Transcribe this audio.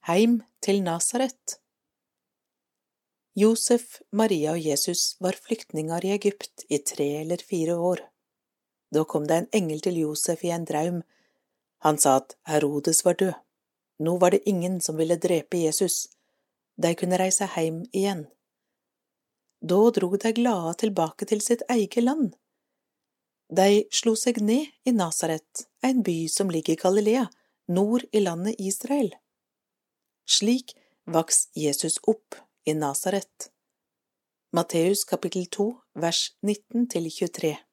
Heim til Nasaret. Josef, Maria og Jesus var flyktninger i Egypt i 3 eller 4 år. Da kom det en engel til Josef i en draum. Han sa at Herodes var død. Nå var det ingen som ville drepe Jesus. De kunne reise heim igjen. Da drog de glade tilbake til sitt eget land. De slo seg ned i Nasaret, en by som ligger i Galilea, nord i landet Israel. Slik vaks Jesus opp i Nasaret. Matteus kapittel 2, vers 19-23.